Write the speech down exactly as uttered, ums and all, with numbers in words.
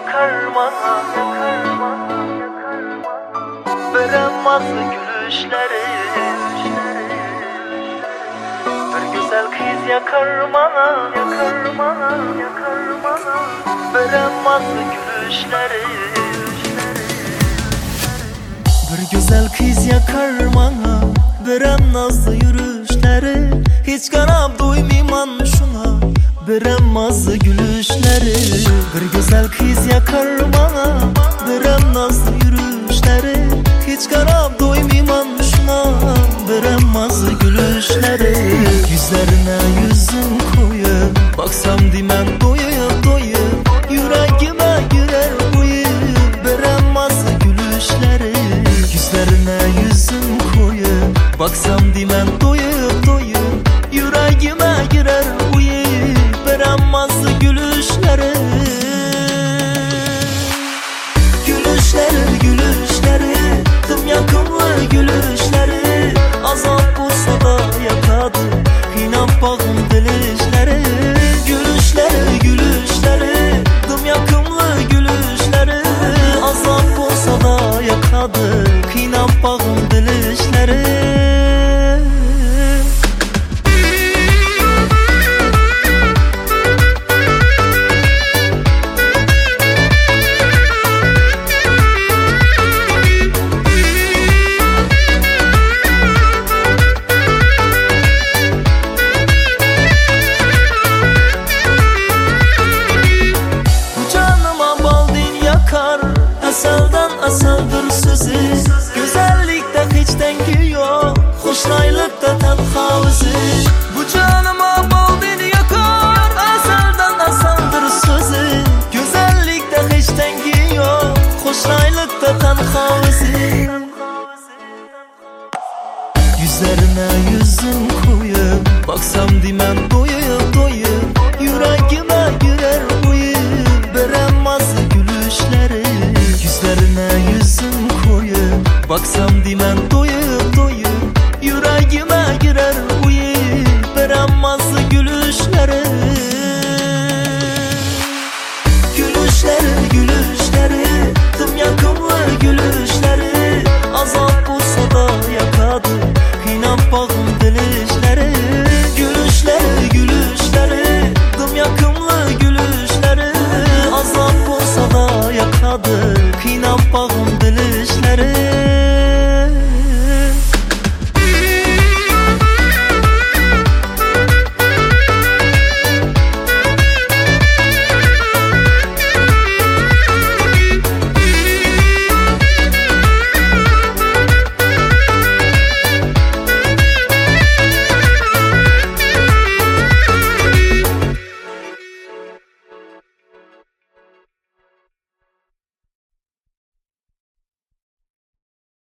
yakar bana, yakar bana, veremez gülüşleri. Bir güzel kız yakar bana, yakar bana, yakar bana, veremez gülüşleri. Bir güzel kız yakar bana, verem nazlı yürüyüşleri. Hiç kanap doymayman şuna, verem nazlı gülüşleri. Bir güzel kız yakar bana, verem nazlı yürüyüşleri. Hiç kanap doymayman şuna, verem nazlı gülüşleri. Yüzlerine yüzüm koyup baksam